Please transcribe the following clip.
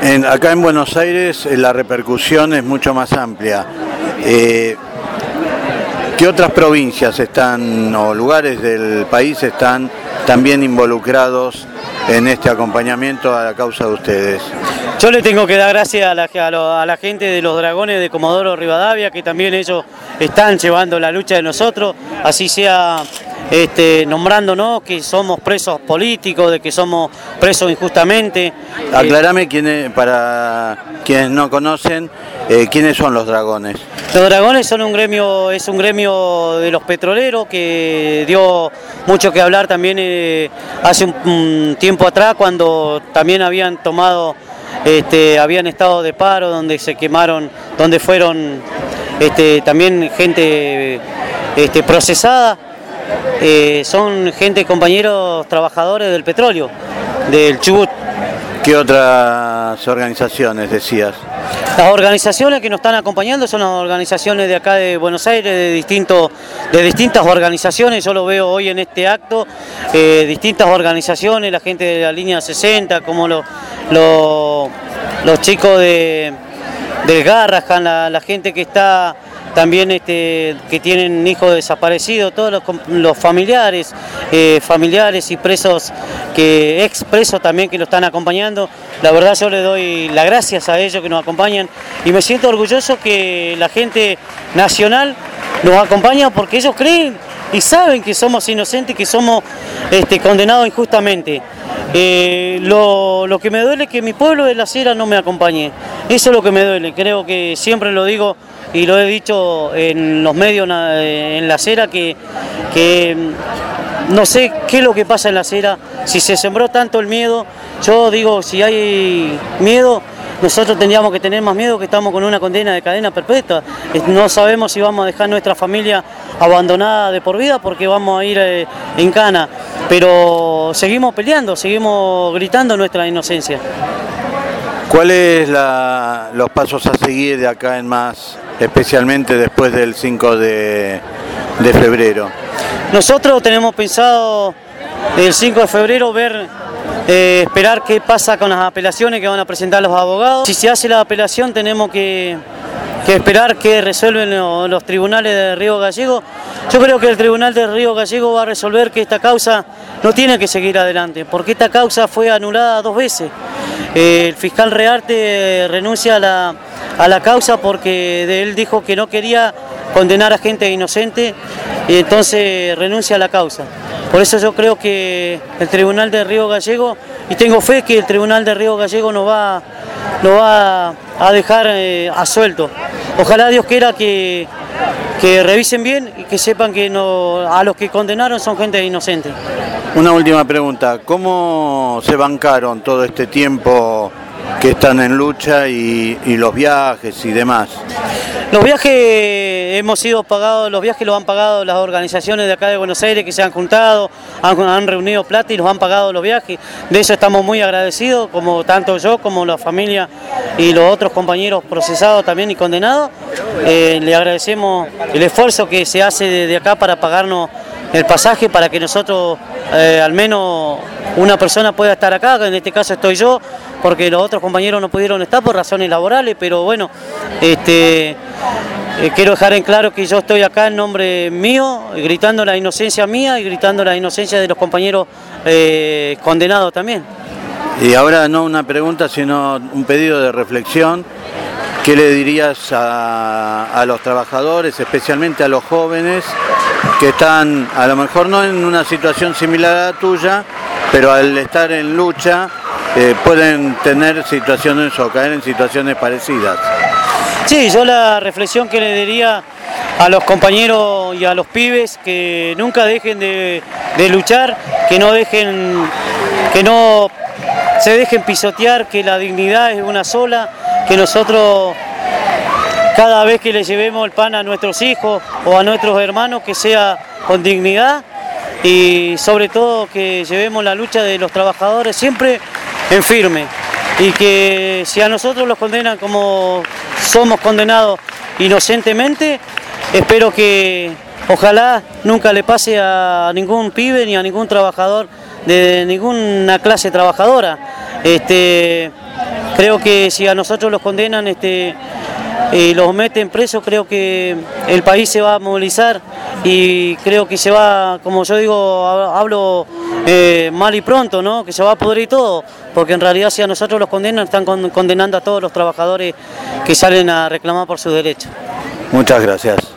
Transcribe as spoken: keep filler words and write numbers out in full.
En, acá en Buenos Aires eh, la repercusión es mucho más amplia. Eh, ¿Qué otras provincias están o lugares del país están también involucrados en este acompañamiento a la causa de ustedes? Yo le tengo que dar gracias a la, a, lo, a la gente de los Dragones de Comodoro Rivadavia, que también ellos están llevando la lucha de nosotros, así sea este, nombrándonos que somos presos políticos, de que somos presos injustamente. Aclárame, quiénes, para quienes no conocen, eh, ¿quiénes son los Dragones? Los Dragones son un gremio, es un gremio de los petroleros que dio mucho que hablar también eh, hace un, un tiempo atrás, cuando también habían tomado, este, habían estado de paro, donde se quemaron, donde fueron este, también gente este, procesada. Eh, son gente, compañeros trabajadores del petróleo, del Chubut. ¿Qué otras organizaciones decías? Las organizaciones que nos están acompañando son las organizaciones de acá de Buenos Aires, de, distintos, de distintas organizaciones. Yo lo veo hoy en este acto, eh, distintas organizaciones, la gente de la línea sesenta, como lo, lo, los chicos de, del Garrahan, la, la gente que está también este, que tienen hijos desaparecidos, todos los, los familiares, eh, familiares y presos, que ex presos también que lo están acompañando. La verdad yo le doy las gracias a ellos que nos acompañan y me siento orgulloso que la gente nacional nos acompaña, porque ellos creen y saben que somos inocentes, que somos este, condenados injustamente. Eh, lo, lo que me duele es que mi pueblo de Las Heras no me acompañe. Eso es lo que me duele. Creo que siempre lo digo y lo he dicho en los medios en Las Heras, que, que no sé qué es lo que pasa en Las Heras, si se sembró tanto el miedo. Yo digo, si hay miedo, nosotros tendríamos que tener más miedo, que estamos con una condena de cadena perpetua. No sabemos si vamos a dejar nuestra familia abandonada de por vida, porque vamos a ir eh, en cana, pero seguimos peleando, seguimos gritando nuestra inocencia. ¿Cuáles la, los pasos a seguir de acá en más, especialmente después del cinco de febrero? Nosotros tenemos pensado el cinco de febrero ver, eh, esperar qué pasa con las apelaciones que van a presentar los abogados. Si se hace la apelación, tenemos que, que esperar que resuelven los, los tribunales de Río Gallegos. Yo creo que el tribunal de Río Gallegos va a resolver que esta causa no tiene que seguir adelante, porque esta causa fue anulada dos veces. Eh, el fiscal Rearte renuncia a la, a la causa porque de él dijo que no quería condenar a gente inocente, y entonces renuncia a la causa. Por eso yo creo que el tribunal de Río Gallegos, y tengo fe que el tribunal de Río Gallegos nos va, nos va a dejar eh, a suelto. Ojalá Dios quiera que, que revisen bien y que sepan que no, a los que condenaron son gente inocente. Una última pregunta, ¿cómo se bancaron todo este tiempo que están en lucha y, y los viajes y demás? Los viajes hemos sido pagados, los viajes los han pagado las organizaciones de acá de Buenos Aires, que se han juntado, han, han reunido plata y nos han pagado los viajes. De eso estamos muy agradecidos, como tanto yo como la familia y los otros compañeros procesados también y condenados. Eh, le agradecemos el esfuerzo que se hace desde acá para pagarnos el pasaje, para que nosotros, eh, al menos una persona pueda estar acá, en este caso estoy yo, porque los otros compañeros no pudieron estar por razones laborales, pero bueno, este, eh, quiero dejar en claro que yo estoy acá en nombre mío, gritando la inocencia mía y gritando la inocencia de los compañeros eh, condenados también. Y ahora no una pregunta, sino un pedido de reflexión. ¿Qué le dirías a, a los trabajadores, especialmente a los jóvenes, que están a lo mejor no en una situación similar a la tuya, pero al estar en lucha eh, pueden tener situaciones o caer en situaciones parecidas? Sí, yo la reflexión que le diría a los compañeros y a los pibes, que nunca dejen de, de luchar, que no dejen, que no se dejen pisotear, que la dignidad es una sola, que nosotros cada vez que le llevemos el pan a nuestros hijos o a nuestros hermanos, que sea con dignidad, y sobre todo que llevemos la lucha de los trabajadores siempre en firme, y que si a nosotros los condenan como somos condenados inocentemente, espero que ojalá nunca le pase a ningún pibe ni a ningún trabajador de ninguna clase trabajadora. Este, Creo que si a nosotros los condenan, este, y los meten presos, creo que el país se va a movilizar y creo que se va, como yo digo, hablo eh, mal y pronto, ¿no? Que se va a pudrir todo, porque en realidad si a nosotros los condenan, están con, condenando a todos los trabajadores que salen a reclamar por sus derechos. Muchas gracias.